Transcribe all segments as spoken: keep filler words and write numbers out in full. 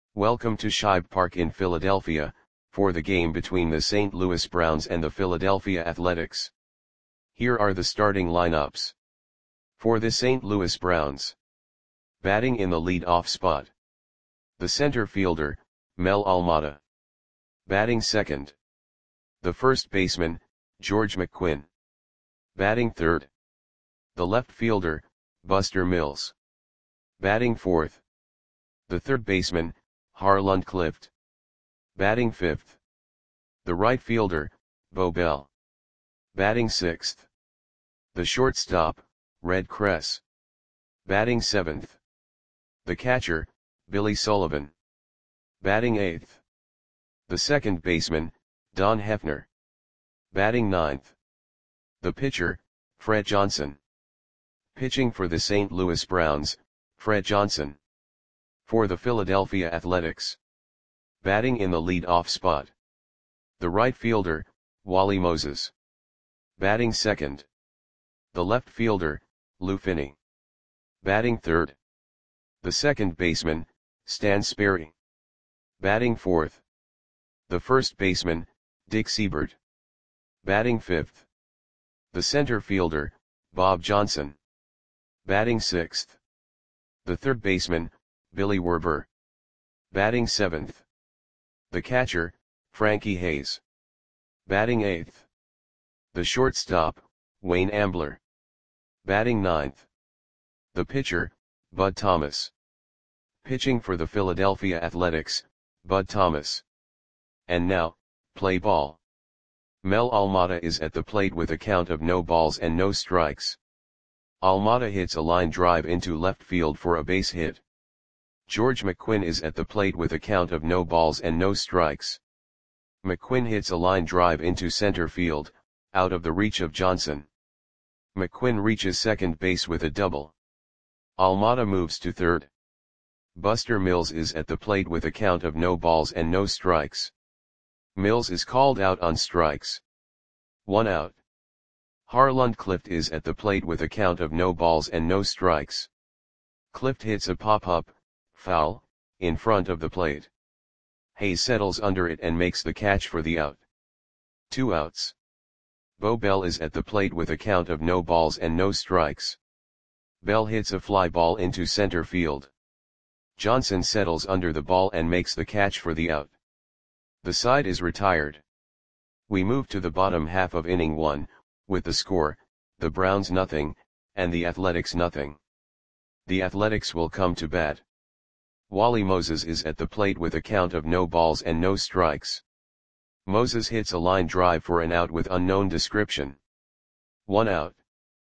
Welcome to Shibe Park in Philadelphia, for the game between the Saint Louis Browns and the Philadelphia Athletics. Here are the starting lineups. For the Saint Louis Browns. Batting in the lead-off spot. The center fielder, Mel Almada. Batting second. The first baseman, George McQuinn. Batting third. The left fielder, Buster Mills. Batting fourth. The third baseman, Harland Clift. Batting fifth. The right fielder, Bo Bell. Batting sixth. The shortstop, Red Kress. Batting seventh. The catcher, Billy Sullivan. Batting eighth. The second baseman, Don Hefner. Batting ninth. The pitcher, Fred Johnson. Pitching for the Saint Louis Browns, Fred Johnson. For the Philadelphia Athletics. Batting in the lead-off spot. The right fielder, Wally Moses. Batting second. The left fielder, Lou Finney. Batting third. The second baseman, Stan Sperry. Batting fourth. The first baseman, Dick Siebert. Batting fifth. The center fielder, Bob Johnson. Batting sixth. The third baseman, Billy Werber. Batting seventh. The catcher, Frankie Hayes. Batting eighth. The shortstop, Wayne Ambler. Batting ninth. The pitcher, Bud Thomas. Pitching for the Philadelphia Athletics, Bud Thomas. And now, play ball. Mel Almada is at the plate with a count of no balls and no strikes. Almada hits a line drive into left field for a base hit. George McQuinn is at the plate with a count of no balls and no strikes. McQuinn hits a line drive into center field, out of the reach of Johnson. McQuinn reaches second base with a double. Almada moves to third. Buster Mills is at the plate with a count of no balls and no strikes. Mills is called out on strikes. One out. Harland Clift is at the plate with a count of no balls and no strikes. Clift hits a pop-up, foul, in front of the plate. Hayes settles under it and makes the catch for the out. Two outs. Bo Bell is at the plate with a count of no balls and no strikes. Bell hits a fly ball into center field. Johnson settles under the ball and makes the catch for the out. The side is retired. We move to the bottom half of inning one, with the score, the Browns nothing, and the Athletics nothing. The Athletics will come to bat. Wally Moses is at the plate with a count of no balls and no strikes. Moses hits a line drive for an out with unknown description. One out.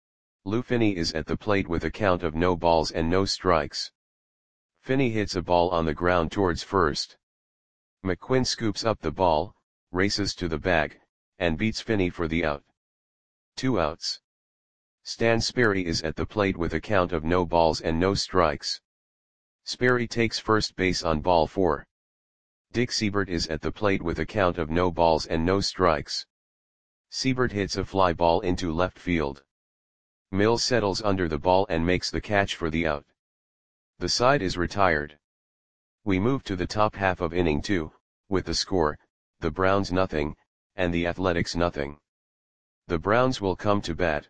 Lou Finney is at the plate with a count of no balls and no strikes. Finney hits a ball on the ground towards first. McQuinn scoops up the ball, races to the bag, and beats Finney for the out. Two outs. Stan Sperry is at the plate with a count of no balls and no strikes. Sperry takes first base on ball four. Dick Siebert is at the plate with a count of no balls and no strikes. Siebert hits a fly ball into left field. Mills settles under the ball and makes the catch for the out. The side is retired. We move to the top half of inning two, with the score, the Browns nothing, and the Athletics nothing. The Browns will come to bat.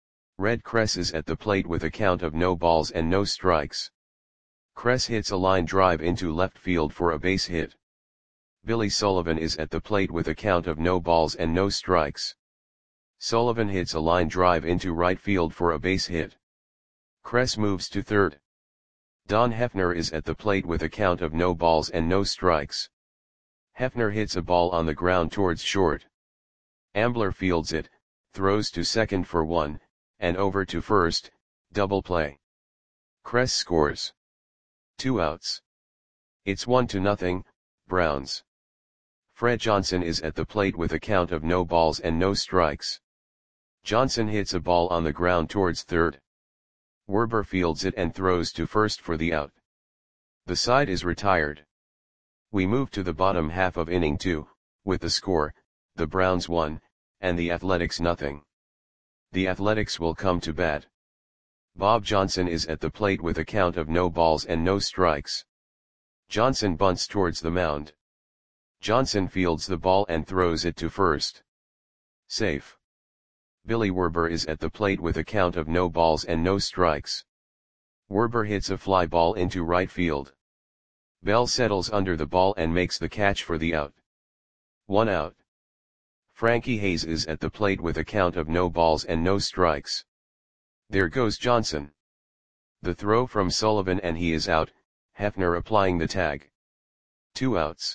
Red Kress is at the plate with a count of no balls and no strikes. Kress hits a line drive into left field for a base hit. Billy Sullivan is at the plate with a count of no balls and no strikes. Sullivan hits a line drive into right field for a base hit. Kress moves to third. Don Hefner is at the plate with a count of no balls and no strikes. Hefner hits a ball on the ground towards short. Ambler fields it, throws to second for one, and over to first, double play. Kress scores. Two outs. It's one to nothing, Browns. Fred Johnson is at the plate with a count of no balls and no strikes. Johnson hits a ball on the ground towards third. Werber fields it and throws to first for the out. The side is retired. We move to the bottom half of inning two, with the score, the Browns one, and the Athletics nothing. The Athletics will come to bat. Bob Johnson is at the plate with a count of no balls and no strikes. Johnson bunts towards the mound. Johnson fields the ball and throws it to first. Safe. Billy Werber is at the plate with a count of no balls and no strikes. Werber hits a fly ball into right field. Bell settles under the ball and makes the catch for the out. One out. Frankie Hayes is at the plate with a count of no balls and no strikes. There goes Johnson. The throw from Sullivan and he is out, Hefner applying the tag. Two outs.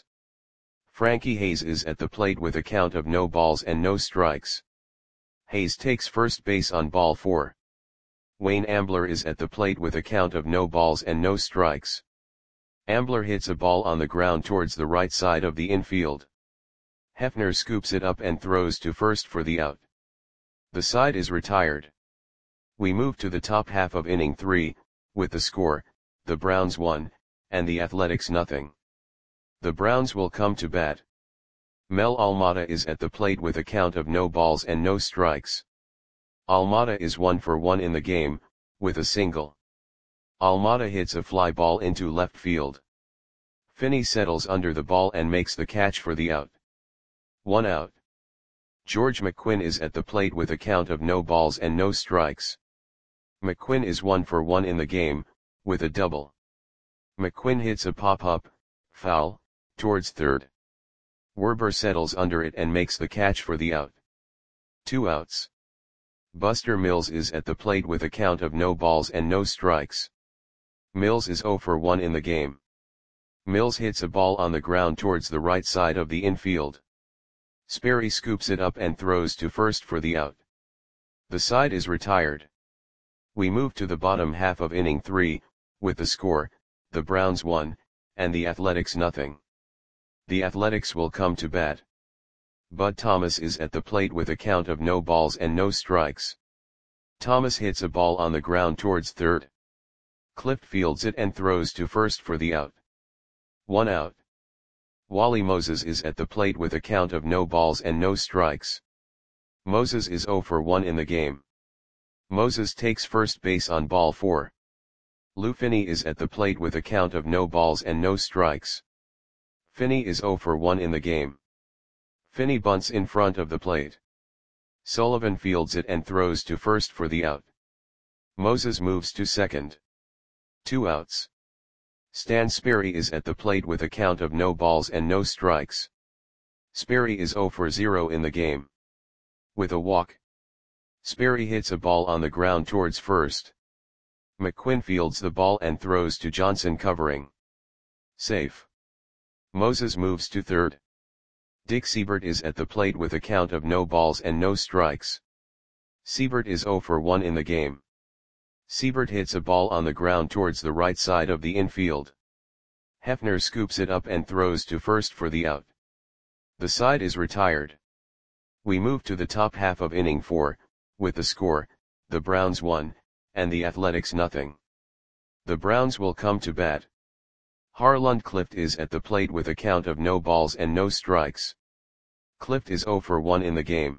Frankie Hayes is at the plate with a count of no balls and no strikes. Hayes takes first base on ball four. Wayne Ambler is at the plate with a count of no balls and no strikes. Ambler hits a ball on the ground towards the right side of the infield. Hefner scoops it up and throws to first for the out. The side is retired. We move to the top half of inning three, with the score, the Browns one, and the Athletics nothing. The Browns will come to bat. Mel Almada is at the plate with a count of no balls and no strikes. Almada is one for one in the game, with a single. Almada hits a fly ball into left field. Finney settles under the ball and makes the catch for the out. One out. George McQuinn is at the plate with a count of no balls and no strikes. McQuinn is one for one in the game, with a double. McQuinn hits a pop-up, foul, towards third. Werber settles under it and makes the catch for the out. Two outs. Buster Mills is at the plate with a count of no balls and no strikes. Mills is zero for one in the game. Mills hits a ball on the ground towards the right side of the infield. Sperry scoops it up and throws to first for the out. The side is retired. We move to the bottom half of inning three, with the score, the Browns one, and the Athletics nothing. The Athletics will come to bat. Bud Thomas is at the plate with a count of no balls and no strikes. Thomas hits a ball on the ground towards third. Clift fields it and throws to first for the out. One out. Wally Moses is at the plate with a count of no balls and no strikes. Moses is zero for one in the game. Moses takes first base on ball four. Lou Finney is at the plate with a count of no balls and no strikes. Finney is zero for one in the game. Finney bunts in front of the plate. Sullivan fields it and throws to first for the out. Moses moves to second. Two outs. Stan Sperry is at the plate with a count of no balls and no strikes. Sperry is zero for zero in the game. With a walk. Sperry hits a ball on the ground towards first. McQuinn fields the ball and throws to Johnson covering. Safe. Moses moves to third. Dick Siebert is at the plate with a count of no balls and no strikes. Siebert is zero for one in the game. Siebert hits a ball on the ground towards the right side of the infield. Hefner scoops it up and throws to first for the out. The side is retired. We move to the top half of inning four, with the score, the Browns one, and the Athletics nothing. The Browns will come to bat. Harland Clift is at the plate with a count of no balls and no strikes. Clift is zero for one in the game.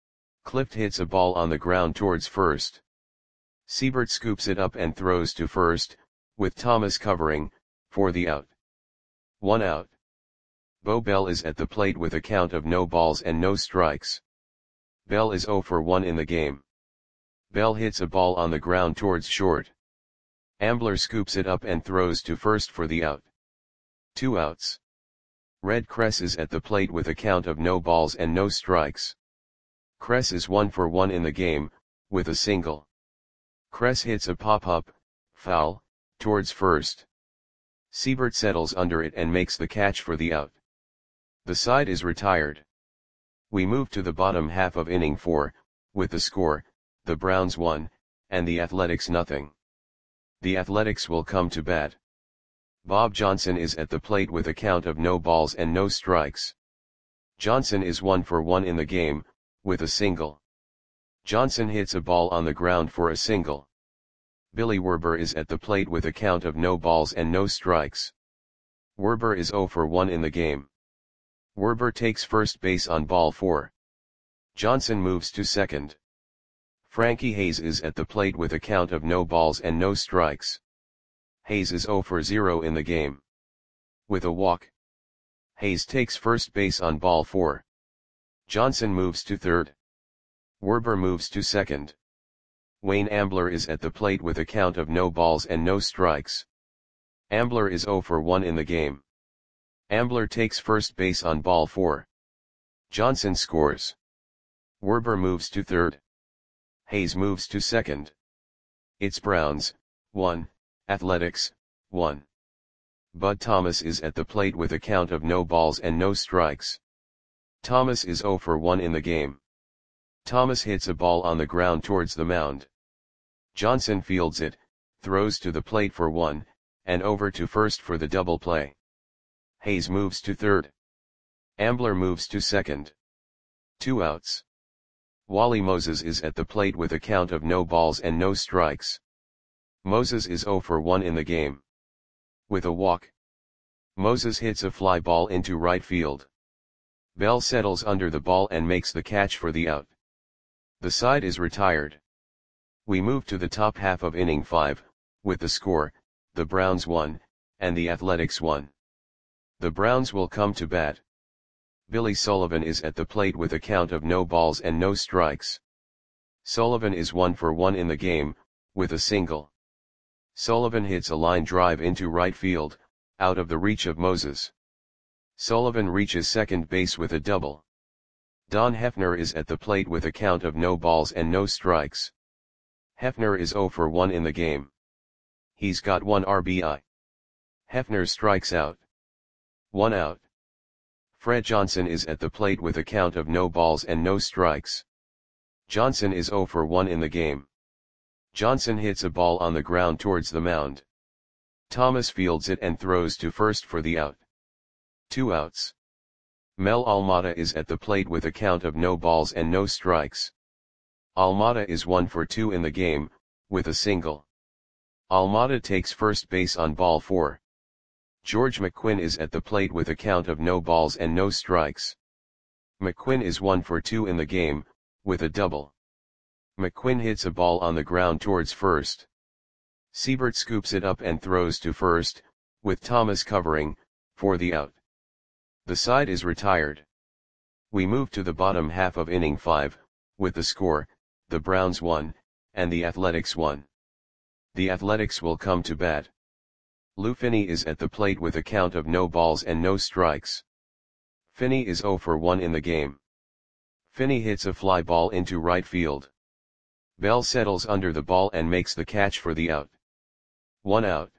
Clift hits a ball on the ground towards first. Siebert scoops it up and throws to first, with Thomas covering, for the out. One out. Bo Bell is at the plate with a count of no balls and no strikes. Bell is zero for one in the game. Bell hits a ball on the ground towards short. Ambler scoops it up and throws to first for the out. Two outs. Red Kress is at the plate with a count of no balls and no strikes. Kress is one for one in the game, with a single. Kress hits a pop-up, foul, towards first. Siebert settles under it and makes the catch for the out. The side is retired. We move to the bottom half of inning four, with the score, the Browns one, and the Athletics nothing. The Athletics will come to bat. Bob Johnson is at the plate with a count of no balls and no strikes. Johnson is one for one in the game, with a single. Johnson hits a ball on the ground for a single. Billy Werber is at the plate with a count of no balls and no strikes. Werber is zero for one in the game. Werber takes first base on ball four. Johnson moves to second. Frankie Hayes is at the plate with a count of no balls and no strikes. Hayes is zero for zero in the game. With a walk, Hayes takes first base on ball four. Johnson moves to third. Werber moves to second. Wayne Ambler is at the plate with a count of no balls and no strikes. Ambler is oh for one in the game. Ambler takes first base on ball four. Johnson scores. Werber moves to third. Hayes moves to second. It's Browns, one, Athletics, one. Bud Thomas is at the plate with a count of no balls and no strikes. Thomas is oh for one in the game. Thomas hits a ball on the ground towards the mound. Johnson fields it, throws to the plate for one, and over to first for the double play. Hayes moves to third. Ambler moves to second. Two outs. Wally Moses is at the plate with a count of no balls and no strikes. Moses is oh for one in the game. With a walk, Moses hits a fly ball into right field. Bell settles under the ball and makes the catch for the out. The side is retired. We move to the top half of inning five, with the score, the Browns one, and the Athletics one. The Browns will come to bat. Billy Sullivan is at the plate with a count of no balls and no strikes. Sullivan is one for one in the game, with a single. Sullivan hits a line drive into right field, out of the reach of Moses. Sullivan reaches second base with a double. Don Hefner is at the plate with a count of no balls and no strikes. Hefner is oh for one in the game. He's got one R B I. Hefner strikes out. One out. Fred Johnson is at the plate with a count of no balls and no strikes. Johnson is oh for one in the game. Johnson hits a ball on the ground towards the mound. Thomas fields it and throws to first for the out. Two outs. Mel Almada is at the plate with a count of no balls and no strikes. Almada is one for two in the game, with a single. Almada takes first base on ball four. George McQuinn is at the plate with a count of no balls and no strikes. McQuinn is one for two in the game, with a double. McQuinn hits a ball on the ground towards first. Siebert scoops it up and throws to first, with Thomas covering, for the out. The side is retired. We move to the bottom half of inning five, with the score, the Browns one, and the Athletics one. The Athletics will come to bat. Lou Finney is at the plate with a count of no balls and no strikes. Finney is oh for one in the game. Finney hits a fly ball into right field. Bell settles under the ball and makes the catch for the out. One out.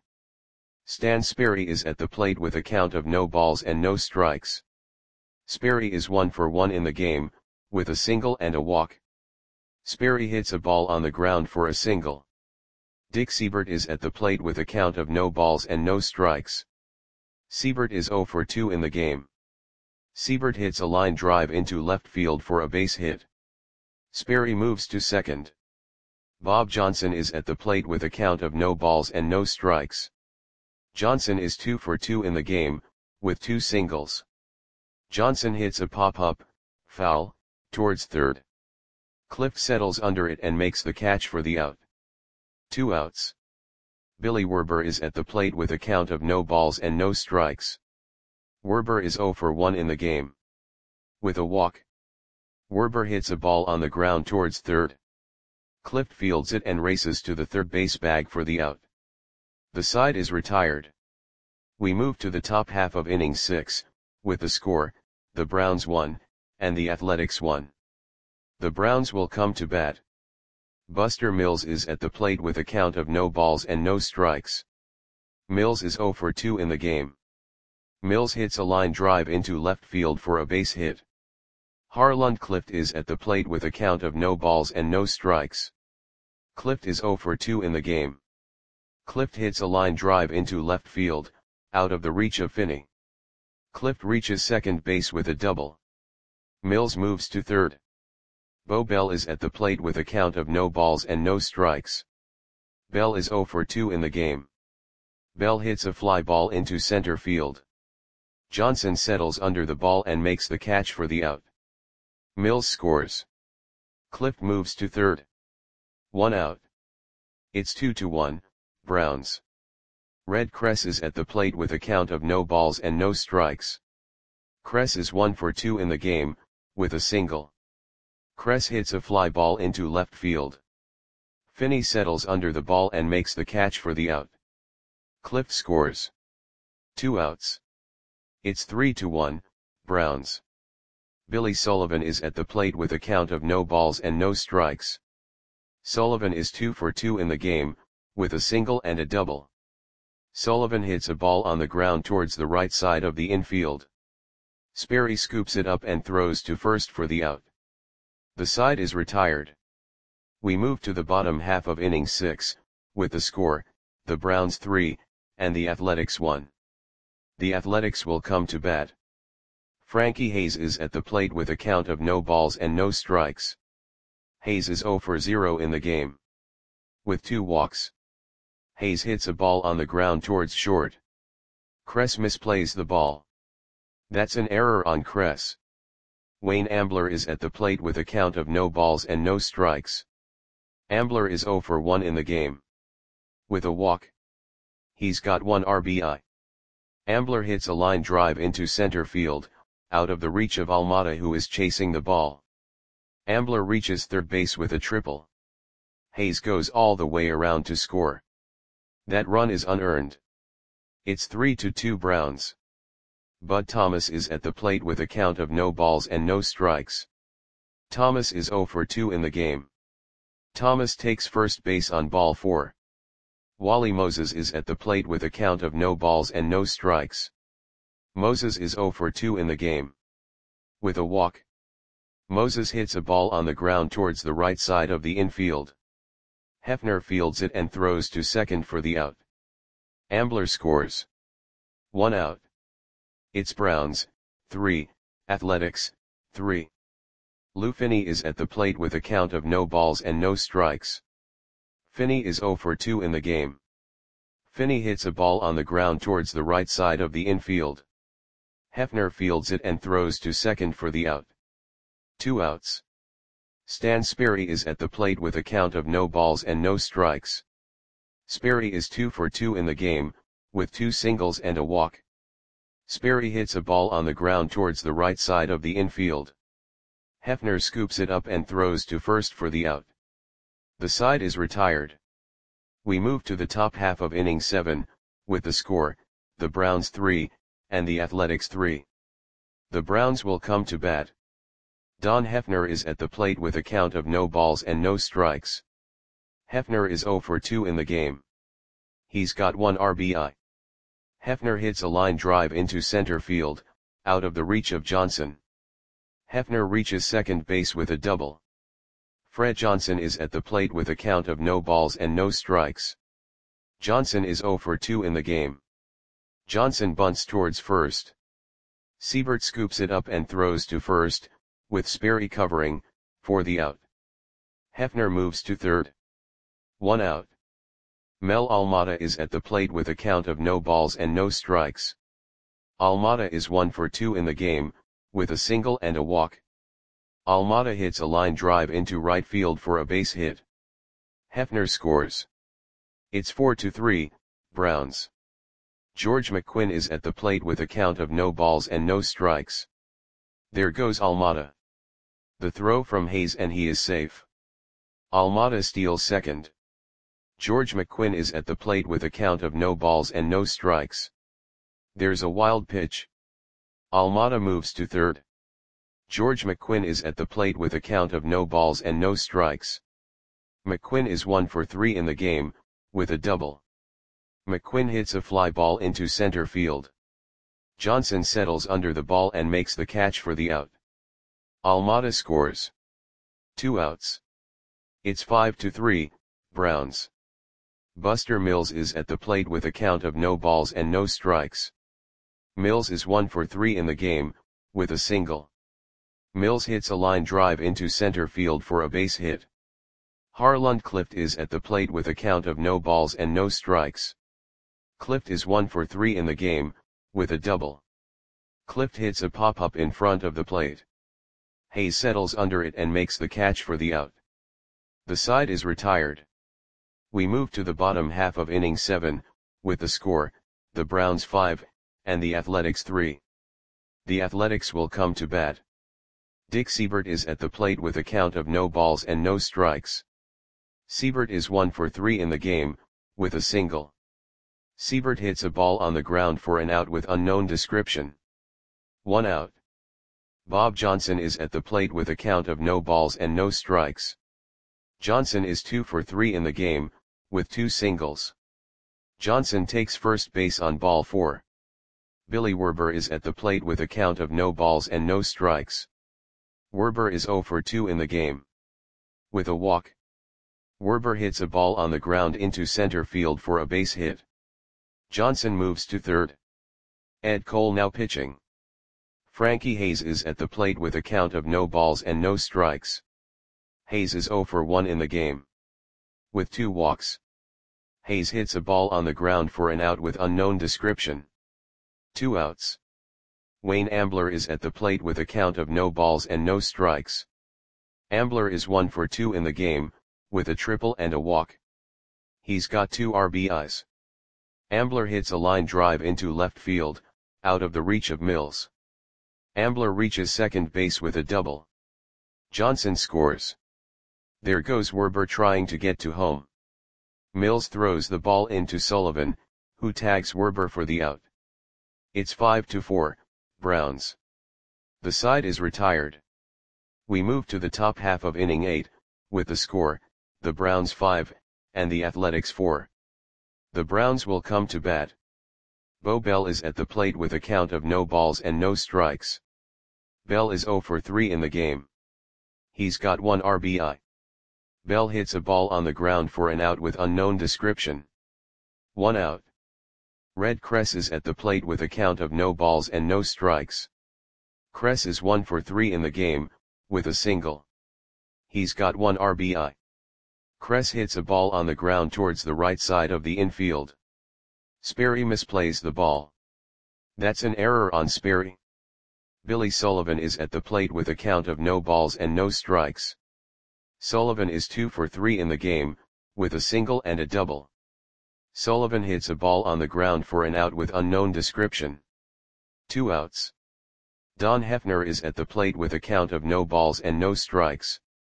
Stan Sperry is at the plate with a count of no balls and no strikes. Sperry is one for one in the game, with a single and a walk. Sperry hits a ball on the ground for a single. Dick Siebert is at the plate with a count of no balls and no strikes. Siebert is oh for two in the game. Siebert hits a line drive into left field for a base hit. Sperry moves to second. Bob Johnson is at the plate with a count of no balls and no strikes. Johnson is two for two in the game, with two singles. Johnson hits a pop-up, foul, towards third. Clift settles under it and makes the catch for the out. Two outs. Billy Werber is at the plate with a count of no balls and no strikes. Werber is oh for one in the game. With a walk, Werber hits a ball on the ground towards third. Clift fields it and races to the third base bag for the out. The side is retired. We move to the top half of inning six, with the score, the Browns one, and the Athletics one. The Browns will come to bat. Buster Mills is at the plate with a count of no balls and no strikes. Mills is oh for two in the game. Mills hits a line drive into left field for a base hit. Harland Clift is at the plate with a count of no balls and no strikes. Clift is oh for two in the game. Clift hits a line drive into left field, out of the reach of Finney. Clift reaches second base with a double. Mills moves to third. Bo Bell is at the plate with a count of no balls and no strikes. Bell is oh for two in the game. Bell hits a fly ball into center field. Johnson settles under the ball and makes the catch for the out. Mills scores. Clift moves to third. One out. It's two to one, Browns. Red Cress is at the plate with a count of no balls and no strikes. Cress is one for two in the game, with a single. Cress hits a fly ball into left field. Finney settles under the ball and makes the catch for the out. Clift scores. Two outs. It's three to one, Browns. Billy Sullivan is at the plate with a count of no balls and no strikes. Sullivan is two for two in the game, with a single and a double. Sullivan hits a ball on the ground towards the right side of the infield. Sperry scoops it up and throws to first for the out. The side is retired. We move to the bottom half of inning six, with the score, the Browns three, and the Athletics one. The Athletics will come to bat. Frankie Hayes is at the plate with a count of no balls and no strikes. Hayes is zero for zero in the game. With two walks. Hayes hits a ball on the ground towards short. Cress misplays the ball. That's an error on Cress. Wayne Ambler is at the plate with a count of no balls and no strikes. Ambler is zero for one in the game. With a walk. He's got one R B I. Ambler hits a line drive into center field, out of the reach of Almada, who is chasing the ball. Ambler reaches third base with a triple. Hayes goes all the way around to score. That run is unearned. It's three to two Browns. Bud Thomas is at the plate with a count of no balls and no strikes. Thomas is zero for two in the game. Thomas takes first base on ball four. Wally Moses is at the plate with a count of no balls and no strikes. Moses is zero for two in the game. With a walk. Moses hits a ball on the ground towards the right side of the infield. Hefner fields it and throws to second for the out. Ambler scores. One out. It's Browns, three, Athletics, three. Lou Finney is at the plate with a count of no balls and no strikes. Finney is zero for two in the game. Finney hits a ball on the ground towards the right side of the infield. Hefner fields it and throws to second for the out. Two outs. Stan Sperry is at the plate with a count of no balls and no strikes. Sperry is two for two in the game, with two singles and a walk. Sperry hits a ball on the ground towards the right side of the infield. Hefner scoops it up and throws to first for the out. The side is retired. We move to the top half of inning seven, with the score, the Browns three, and the Athletics three. The Browns will come to bat. Don Hefner is at the plate with a count of no balls and no strikes. Hefner is zero for two in the game. He's got one R B I. Hefner hits a line drive into center field, out of the reach of Johnson. Hefner reaches second base with a double. Fred Johnson is at the plate with a count of no balls and no strikes. Johnson is zero for two in the game. Johnson bunts towards first. Siebert scoops it up and throws to first, with Sperry covering, for the out. Hefner moves to third. One out. Mel Almada is at the plate with a count of no balls and no strikes. Almada is one for two in the game, with a single and a walk. Almada hits a line drive into right field for a base hit. Hefner scores. It's four to three, Browns. George McQuinn is at the plate with a count of no balls and no strikes. There goes Almada. The throw from Hayes and he is safe. Almada steals second. George McQuinn is at the plate with a count of no balls and no strikes. There's a wild pitch. Almada moves to third. George McQuinn is at the plate with a count of no balls and no strikes. McQuinn is one for three in the game, with a double. McQuinn hits a fly ball into center field. Johnson settles under the ball and makes the catch for the out. Almada scores. Two outs. It's five to three, Browns. Buster Mills is at the plate with a count of no balls and no strikes. Mills is one for three in the game, with a single. Mills hits a line drive into center field for a base hit. Harland Clift is at the plate with a count of no balls and no strikes. Clift is one for three in the game, with a double. Clift hits a pop-up in front of the plate. Hayes settles under it and makes the catch for the out. The side is retired. We move to the bottom half of inning seven, with the score, the Browns five, and the Athletics three. The Athletics will come to bat. Dick Seibert is at the plate with a count of no balls and no strikes. Seibert is one for three in the game, with a single. Seibert hits a ball on the ground for an out with unknown description. One out. Bob Johnson is at the plate with a count of no balls and no strikes. Johnson is two for three in the game, with two singles. Johnson takes first base on ball four. Billy Werber is at the plate with a count of no balls and no strikes. Werber is zero for two in the game. With a walk. Werber hits a ball on the ground into center field for a base hit. Johnson moves to third. Ed Cole now pitching. Frankie Hayes is at the plate with a count of no balls and no strikes. Hayes is zero for one in the game. With two walks. Hayes hits a ball on the ground for an out with unknown description. Two outs. Wayne Ambler is at the plate with a count of no balls and no strikes. Ambler is one for two in the game, with a triple and a walk. He's got two R B Is. Ambler hits a line drive into left field, out of the reach of Mills. Ambler reaches second base with a double. Johnson scores. There goes Werber trying to get to home. Mills throws the ball into Sullivan, who tags Werber for the out. It's five to four, Browns. The side is retired. We move to the top half of inning eight, with the score, the Browns five, and the Athletics four. The Browns will come to bat. Bo Bell is at the plate with a count of no balls and no strikes. Bell is zero for three in the game. He's got one R B I. Bell hits a ball on the ground for an out with unknown description. One out. Red Kress is at the plate with a count of no balls and no strikes. Kress is one for three in the game, with a single. He's got one R B I. Kress hits a ball on the ground towards the right side of the infield. Sperry misplays the ball. That's an error on Sperry. Billy Sullivan is at the plate with a count of no balls and no strikes. Sullivan is two for three in the game, with a single and a double. Sullivan hits a ball on the ground for an out with unknown description. Two outs. Don Hefner is at the plate with a count of no balls and no strikes.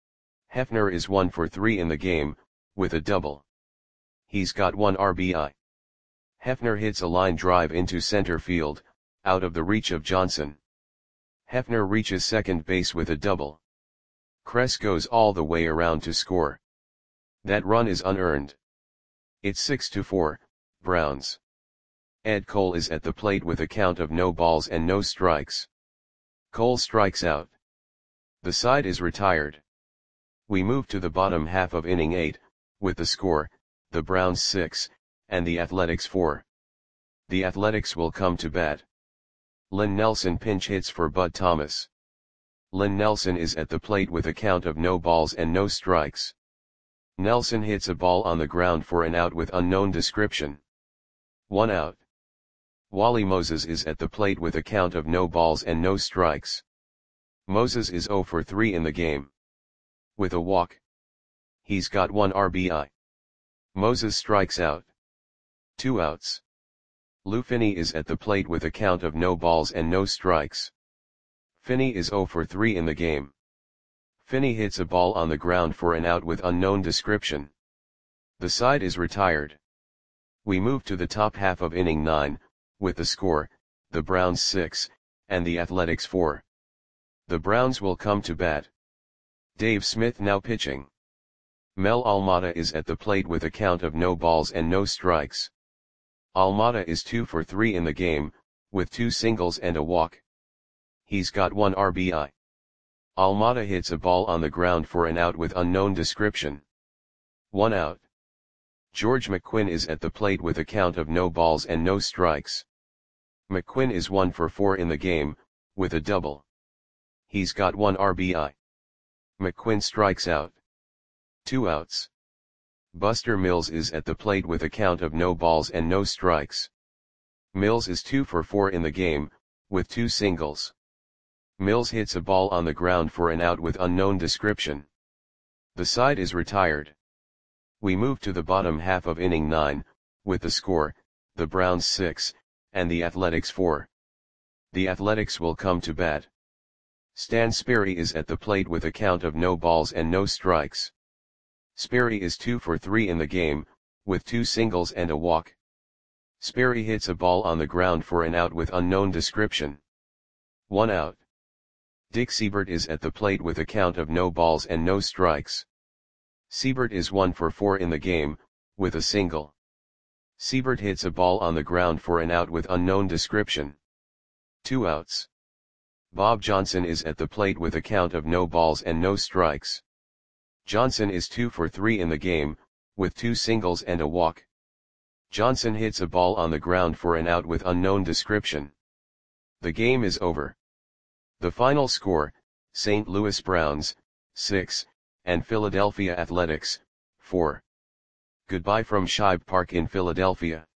Hefner is one for three in the game, with a double. He's got one R B I. Hefner hits a line drive into center field, out of the reach of Johnson. Hefner reaches second base with a double. Kress goes all the way around to score. That run is unearned. It's six to four, Browns. Ed Cole is at the plate with a count of no balls and no strikes. Cole strikes out. The side is retired. We move to the bottom half of inning eight, with the score, the Browns six, and the Athletics four. The Athletics will come to bat. Len Nelson pinch hits for Bud Thomas. Len Nelson is at the plate with a count of no balls and no strikes. Nelson hits a ball on the ground for an out with unknown description. One out. Wally Moses is at the plate with a count of no balls and no strikes. Moses is zero for three in the game. With a walk. He's got one R B I. Moses strikes out. Two outs. Lou Finney is at the plate with a count of no balls and no strikes. Finney is zero for three in the game. Finney hits a ball on the ground for an out with unknown description. The side is retired. We move to the top half of inning nine, with the score, the Browns six, and the Athletics four. The Browns will come to bat. Dave Smith now pitching. Mel Almada is at the plate with a count of no balls and no strikes. Almada is two for three in the game, with two singles and a walk. He's got one R B I. Almada hits a ball on the ground for an out with unknown description. One out. George McQuinn is at the plate with a count of no balls and no strikes. McQuinn is one for four in the game, with a double. He's got one R B I. McQuinn strikes out. Two outs. Buster Mills is at the plate with a count of no balls and no strikes. Mills is two for four in the game, with two singles. Mills hits a ball on the ground for an out with unknown description. The side is retired. We move to the bottom half of inning nine, with the score, the Browns six, and the Athletics four. The Athletics will come to bat. Stan Sperry is at the plate with a count of no balls and no strikes. Sperry is two for three in the game, with two singles and a walk. Sperry hits a ball on the ground for an out with unknown description. One out. Dick Seibert is at the plate with a count of no balls and no strikes. Seibert is one for four in the game, with a single. Seibert hits a ball on the ground for an out with unknown description. Two outs. Bob Johnson is at the plate with a count of no balls and no strikes. Johnson is two for three in the game, with two singles and a walk. Johnson hits a ball on the ground for an out with unknown description. The game is over. The final score, Saint Louis Browns, six, and Philadelphia Athletics, four. Goodbye from Shibe Park in Philadelphia.